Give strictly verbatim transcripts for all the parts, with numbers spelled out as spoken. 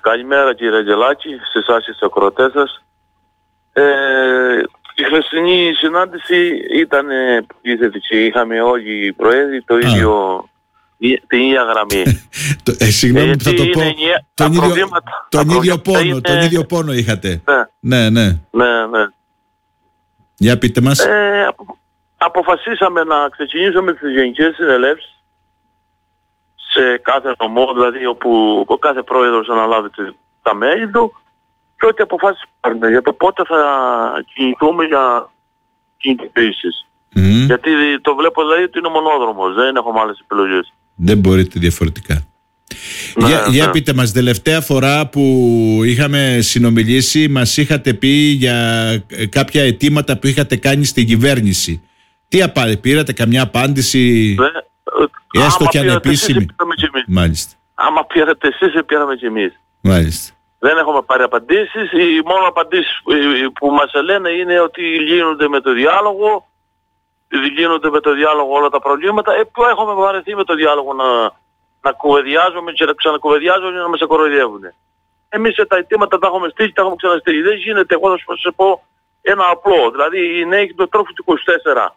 Καλημέρα κύριε Αγγελάκη, σε εσάς και στους ακροατές σας. Ε, η χθεσινή συνάντηση ήταν επίθετηση. Είχαμε όλοι οι προέδροι το ίδιο, την ίδια γραμμή. ε, συγγνώμη που θα το πω. Είναι, τον ίδιο, τον ίδιο πόνο, είναι... τον ίδιο πόνο είχατε. Ναι, ναι. ναι. ναι, ναι. Για πείτε μας. Ε, απο, αποφασίσαμε να ξεκινήσουμε τις γενικές συνελεύσεις σε κάθε νομό, δηλαδή όπου ο κάθε πρόεδρος αναλάβει τα μέλη του και ό,τι αποφάσεις πάρουμε για το πότε θα κινηθούμε για κινητοποιήσεις. Mm. Γιατί το βλέπω δηλαδή ότι είναι μονόδρομος, δεν έχουμε άλλες επιλογές. Δεν μπορείτε διαφορετικά. Ναι, για, ναι. για πείτε μας, τελευταία φορά που είχαμε συνομιλήσει μας είχατε πει για κάποια αιτήματα που είχατε κάνει στην κυβέρνηση. Τι απάντηση, πήρατε καμιά απάντηση? Ναι. Έστω και ανεπίσημη. Μάλιστα. Άμα πήρατε εσείς, πήραμε και εμείς. Μάλιστα. Δεν έχουμε πάρει απαντήσεις. Οι μόνο απαντήσεις που μας λένε είναι ότι λύνονται με το διάλογο, λύνονται με το διάλογο όλα τα προβλήματα. Ε, που έχουμε βαρεθεί με το διάλογο να, να κουβεντιάζουμε και να ξανακουβεντιάζουμε και να μας κοροϊδεύουν. Εμείς τα αιτήματα τα έχουμε στείλει, τα έχουμε ξαναστείλει. Δεν γίνεται, εγώ θα σου πω ένα απλό. Δηλαδή οι νέοι το τρόφι του είκοσι τέσσερα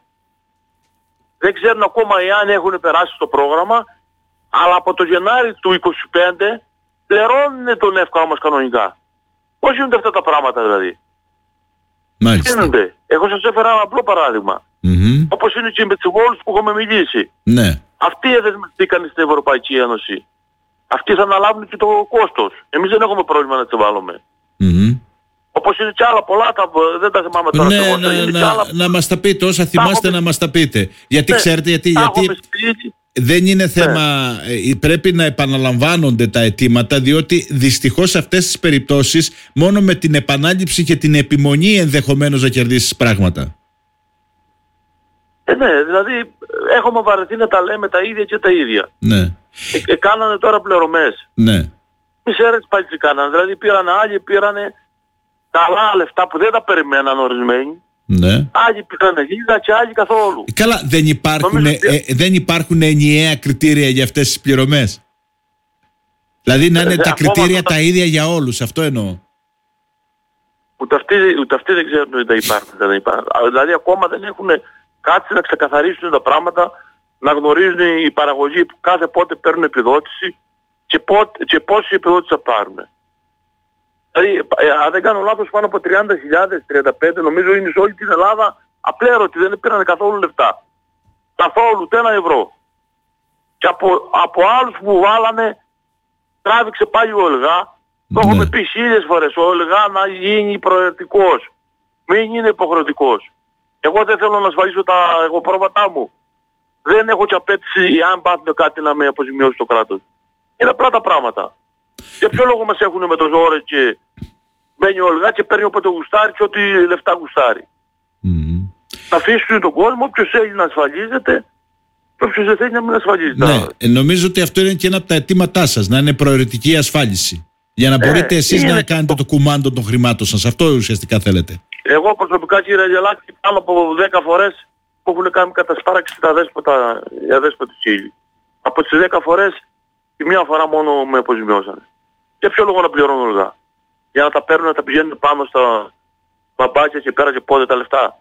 δεν ξέρουν ακόμα εάν έχουν περάσει το πρόγραμμα, αλλά από το Γενάρη του είκοσι πέντε πληρώνουν τον εύκολο μας κανονικά. Πώς γίνονται αυτά τα πράγματα δηλαδή? Μάλιστα. Γίνονται. Εγώ σας έφερα ένα απλό παράδειγμα. Mm-hmm. Όπως είναι και με τους Βόλους που έχουμε μιλήσει. Ναι. Αυτοί δεσμευτήκαν στην Ευρωπαϊκή Ένωση. Αυτοί θα αναλάβουν και το κόστος. Εμείς δεν έχουμε πρόβλημα να τις βάλουμε. Mm-hmm. Όπως είναι και άλλα πολλά, τα, δεν τα θυμάμαι τώρα. Ναι, ναι, ναι, να, άλλα... να μας τα πείτε, όσα θυμάστε έχουμε... να μας τα πείτε. Γιατί ναι, ξέρετε, γιατί, γιατί δεν είναι θέμα, ναι. πρέπει να επαναλαμβάνονται τα αιτήματα, διότι δυστυχώς σε αυτές τις περιπτώσεις μόνο με την επανάληψη και την επιμονή ενδεχομένως να κερδίσεις πράγματα. Ε, ναι, δηλαδή έχουμε βαρεθεί να τα λέμε τα ίδια και τα ίδια. Ναι. Ε, ε, κάνανε τώρα πληρωμές. Ναι. Μη ξέρετε πάλι τι κάνανε, δηλαδή πήρανε άλλοι, πήρανε καλά λεφτά που δεν τα περιμέναν ορισμένοι. Ναι. Άλλοι πήρανε λίγα και άλλοι καθόλου. Καλά, δεν υπάρχουν, ε, ε, δεν υπάρχουν ενιαία κριτήρια για αυτές τις πληρωμές? Δηλαδή να είναι ε, τα κριτήρια τα... τα ίδια για όλους, αυτό εννοώ. Ούτε αυτοί, ούτε αυτοί δεν ξέρουν ότι τα υπάρχουν, δεν υπάρχουν. Δηλαδή ακόμα δεν έχουν κάτσει να ξεκαθαρίσουν τα πράγματα, να γνωρίζουν οι παραγωγοί που κάθε πότε παίρνουν επιδότηση και, πότε, και πόση επιδότηση θα πάρουν. Δηλαδή, αν δεν κάνω λάθος, πάνω από τριάντα χιλιάδες, τριάντα πέντε νομίζω είναι σε όλη την Ελλάδα απλέρωτοι, δεν πήραν καθόλου λεφτά. Καθόλου, ούτε ένα ευρώ. Και από, από άλλους που βάλανε, τράβηξε πάλι ο ΕΛΓΑ. Το έχουμε πει χίλιες φορές, ο ΕΛΓΑ να γίνει προαιρετικός. Μην είναι υποχρεωτικός. Εγώ δεν θέλω να ασφαλίσω τα εγωπρόβατά μου. Δεν έχω και απέτηση, αν πάθουν κάτι, να με αποζημιώσει το κράτος. Είναι απλά τα πράγματα. Για ποιο λόγο μας έχουν με το ζόρι και μπαίνει ο ΕΛΓΑ και παίρνει όποτε γουστάρει και ό,τι λεφτά γουστάρει. Mm. Να αφήσουν τον κόσμο, όποιος θέλει να ασφαλίζεται και όποιος δεν θέλει να μην ασφαλίζεται. Ναι, ε, νομίζω ότι αυτό είναι και ένα από τα αιτήματά σας, να είναι προαιρετική ασφάλιση. Για να μπορείτε ε, εσείς είναι... να κάνετε το κουμάντο των χρημάτων σας. Αυτό ουσιαστικά θέλετε. Εγώ προσωπικά, κύριε Αγγελάκη, πάνω από δέκα φορές που έχουν κάνει κατασπάραξη τα δέσποτα, οι αδέσποτοι χίλιοι. Από τις δέκα φορές, τη μία φορά μόνο με αποζημιώσανε. Για ποιο λόγο να πληρώνω ΕΛΓΑ? Για να τα παίρνουν, να τα πηγαίνουν πάνω στα μπαμπάκια και πέρα και πόδια τα λεφτά.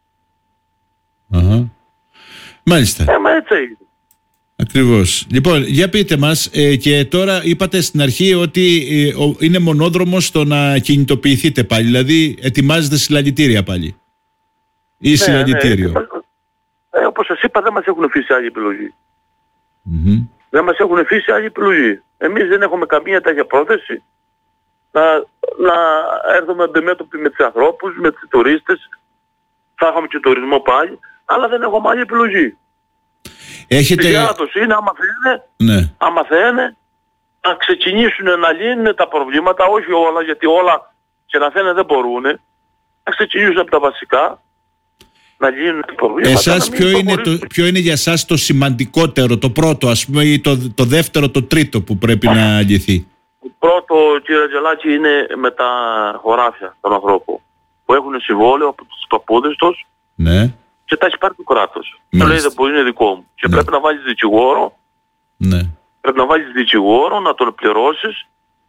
Uh-huh. Μάλιστα. Ε, μα έτσι έγινε. Ακριβώς. Λοιπόν, για πείτε μας, ε, και τώρα είπατε στην αρχή ότι ε, ο, είναι μονόδρομος στο να κινητοποιηθείτε πάλι, δηλαδή ετοιμάζετε συλλαλητήρια πάλι. Ή ναι, συλλαλητήριο. Ναι, ε, όπως σας είπα, δεν μας έχουν αφήσει άλλη επιλογή. Mm-hmm. Δεν μας έχουν αφήσει άλλη επιλογή. Εμείς δεν έχουμε καμία τέτοια πρόθεση να, να έρθουμε αντιμέτωποι με τους ανθρώπους, με τους τουρίστες. Θα έχουμε και τουρισμό πάλι, αλλά δεν έχουμε άλλη επιλογή. Έχετε... Η κράτος είναι, άμα θέλουν, ναι. άμα θέλουν, να ξεκινήσουν να λύνουν τα προβλήματα, όχι όλα, γιατί όλα και να θέλουν δεν μπορούν, να ξεκινήσουν από τα βασικά, να λύνουν τα προβλήματα. Εσάς ποιο είναι, το, ποιο είναι για σας το σημαντικότερο, το πρώτο ας πούμε, ή το, το δεύτερο, το τρίτο που πρέπει να λυθεί? Το πρώτο, κύριε Αγγελάκη, είναι με τα χωράφια των ανθρώπων που έχουν συμβόλαιο από τους παππούδες τους. Ναι. Και τα έχει πάρει το κράτος. Το λέει δεν μπορεί, είναι δικό μου. Και ναι. πρέπει να βάλεις δικηγόρο. Ναι. Πρέπει να βάλεις δικηγόρο, να τον πληρώσεις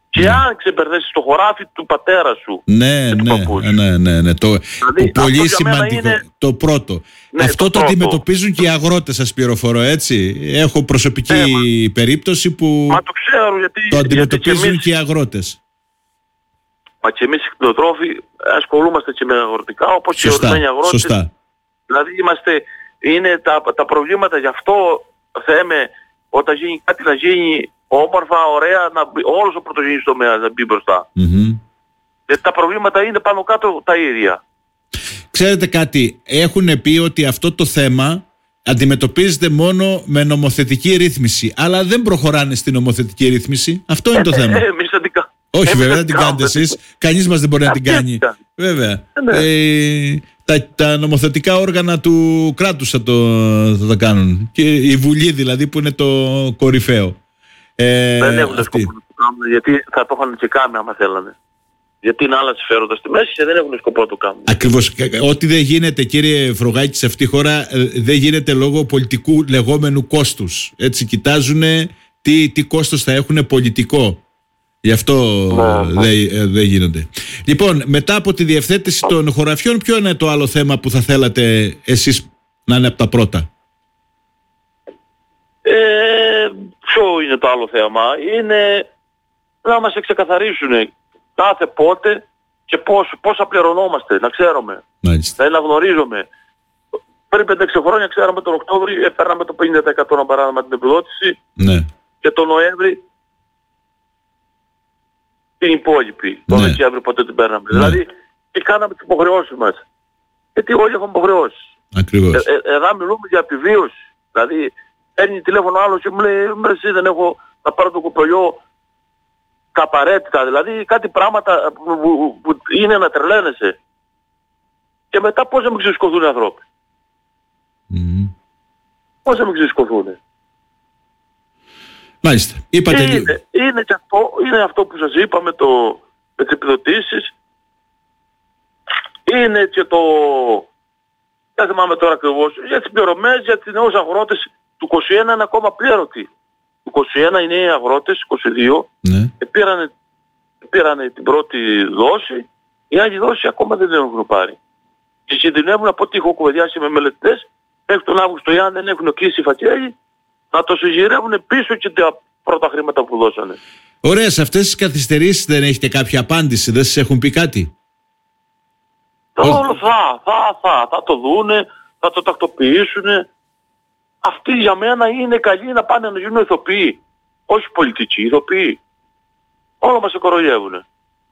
Και ναι. αν ξεπερδέσεις το χωράφι του πατέρα σου. Ναι, ναι, ναι, ναι, ναι. Το, δηλαδή, το πολύ σημαντικό. Είναι... Το πρώτο. Ναι, αυτό το, το αντιμετωπίζουν και οι αγρότες, σας πληροφορώ, έτσι. Έχω προσωπική ναι, περίπτωση που μα το, ξέρω, γιατί, το αντιμετωπίζουν και, εμείς, και οι αγρότες. Μα και εμείς οι κτηνοτρόφοι ασχολούμαστε και με αγροτικά, όπως και οι ορισμένοι αγρότες. Σωστά. Δηλαδή είμαστε, είναι τα, τα προβλήματα, γι' αυτό θέμε όταν γίνει κάτι να γίνει όμορφα, ωραία, να μπει, όλος ο πρωτογενής τομέας να μπει μπροστά. Mm-hmm. Γιατί τα προβλήματα είναι πάνω κάτω τα ίδια. Ξέρετε κάτι, έχουν πει ότι αυτό το θέμα αντιμετωπίζεται μόνο με νομοθετική ρύθμιση, αλλά δεν προχωράνε στην νομοθετική ρύθμιση. Αυτό είναι ε, το θέμα. Ε, εμείς δεν την κάνουμε. Όχι, βέβαια δεν την κάνετε εσείς. Κανείς μας δεν μπορεί να την κάνει. Βέβαια. Ναι. Ε, τα, τα νομοθετικά όργανα του κράτους θα το, θα το κάνουν. Και η Βουλή δηλαδή που είναι το κορυφαίο. Ε, δεν έχουν αυτή. σκοπό να το κάνουν, γιατί θα το είχαν και κάνει άμα θέλανε. Γιατί είναι άλλα συμφέροντα στη μέση και δεν έχουν σκοπό να το κάνουν. Ακριβώς. Ό,τι δεν γίνεται, κύριε Φρογάκη, σε αυτή τη χώρα δεν γίνεται λόγω πολιτικού λεγόμενου κόστους. Έτσι κοιτάζουν τι, τι κόστος θα έχουν πολιτικό. Γι' αυτό ναι, δεν δε γίνονται. Λοιπόν, μετά από τη διευθέτηση των χωραφιών, ποιο είναι το άλλο θέμα που θα θέλατε εσείς να είναι από τα πρώτα? Ε, ποιο είναι το άλλο θέμα? Είναι να μας ξεκαθαρίσουν κάθε πότε και πόσο, πόσα πληρωνόμαστε, να ξέρουμε. Μάλιστα. Να γνωρίζουμε. Πριν πέντε έξι χρόνια ξέραμε τον Οκτώβρη, έπαιρναμε το πενήντα τοις εκατό να παράδειγμα την επιδότηση, ναι, και τον Νοέμβρη την υπόλοιπη. Τον ναι, Δεκέμβρη ποτέ την παίρναμε. Ναι. Δηλαδή και κάναμε τις υποχρεώσεις μας. Γιατί όλοι έχουν υποχρεώσεις. Ακριβώς. Ε, ε, εδώ μιλούμε για επιβίωση. Δηλαδή παίρνει τηλέφωνο άλλος και μου λέει «Μ, εσύ δεν έχω να πάρω το κουπελιό τα απαραίτητα». Δηλαδή κάτι πράγματα που, που, που είναι να τρελαίνεσαι. Και μετά πώς να μην ξεσκωθούν οι ανθρώποι. Mm. Πώς να μην ξεσκωθούν. Μάλιστα. Είπατε... Είναι, είναι, και αυτό, είναι αυτό που σας είπα με, το, με τις επιδοτήσεις. Είναι και το... Δεν θυμάμαι τώρα ακριβώς. Για τις πληρωμές, για τις νέους αγρότες του είκοσι ένα είναι ακόμα πλήρωτοι. Του είκοσι ένα οι νέοι αγρότες, είκοσι δύο, ναι, πήρανε, πήρανε την πρώτη δόση. Η άλλη δόση ακόμα δεν την έχουν πάρει. Και κινδυνεύουν, από ό,τι έχω κουβεντιάσει με μελετητές, μέχρι τον Αύγουστο, εάν δεν έχουν κλείσει οι φακέλοι, να το συγγυρεύουν πίσω και τα πρώτα χρήματα που δώσανε. Ωραία, σε αυτές τις καθυστερήσεις δεν έχετε κάποια απάντηση, δεν σας έχουν πει κάτι? Όλο θα, θα, θα, θα το δούνε, θα το τακτοποιήσουνε. Αυτοί για μένα είναι καλοί να πάνε να γίνουν ηθοποιοί. Όχι πολιτικοί, ηθοποιοί. Όλα μας κοροϊδεύουνε.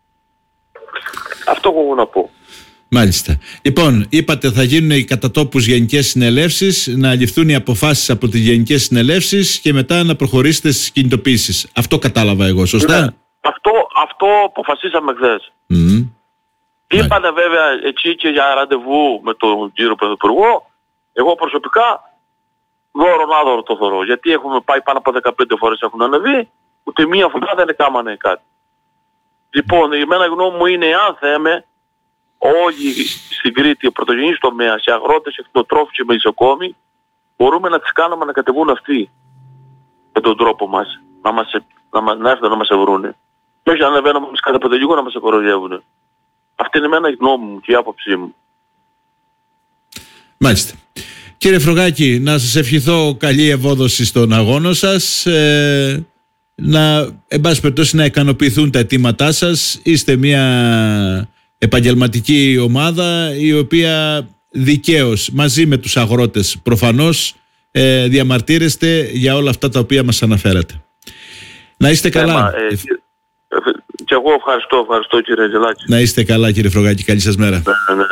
Αυτό έχω να πω. Μάλιστα. Λοιπόν, είπατε θα γίνουν οι κατά τόπους γενικές συνελεύσεις, να ληφθούν οι αποφάσεις από τις γενικές συνελεύσεις και μετά να προχωρήσετε στις κινητοποιήσεις. Αυτό κατάλαβα εγώ, σωστά? Ναι. Αυτό, αυτό αποφασίσαμε χθες. Mm. Είπανε βέβαια έτσι και για ραντεβού με τον κύριο Πρωθυπουργό. Εγώ προσωπικά δώρον άδωρο το θωρώ. Γιατί έχουμε πάει πάνω από δεκαπέντε φορές έχουν ανεβεί, ούτε μία φορά δεν έκανανε κάτι. Λοιπόν, η μένα γνώμη μου είναι, αν θέμε, όλοι στην Κρήτη, ο πρωτογενής τομέας, οι αγρότες, οι κτηνοτρόφοι και οι μεσοκόμοι, μπορούμε να τις κάνουμε να κατεβούν αυτοί με τον τρόπο μας, να, μας, να, να έρθουν να μας ευρούνε. Και όχι να ανεβαίνουμε εμείς κάθε πέντε λίγο να μας κοροϊδεύουνε. Αυτή είναι εμένα η γνώμη μου και η άποψή μου. Μάλιστα. Κύριε Φρογάκη, να σας ευχηθώ καλή ευόδοση στον αγώνα σας, ε, να, εν πάση περιπτώσει, να ικανοποιηθούν τα αιτήματά σας. Είστε μια επαγγελματική ομάδα η οποία δικαίως μαζί με τους αγρότες προφανώς ε, διαμαρτύρεστε για όλα αυτά τα οποία μας αναφέρατε. Να είστε καλά. Ε, ε, και εγώ ευχαριστώ, ευχαριστώ κύριε Αγγελάκη. Να είστε καλά κύριε Φρογάκη, καλή σας μέρα. Ναι, ναι.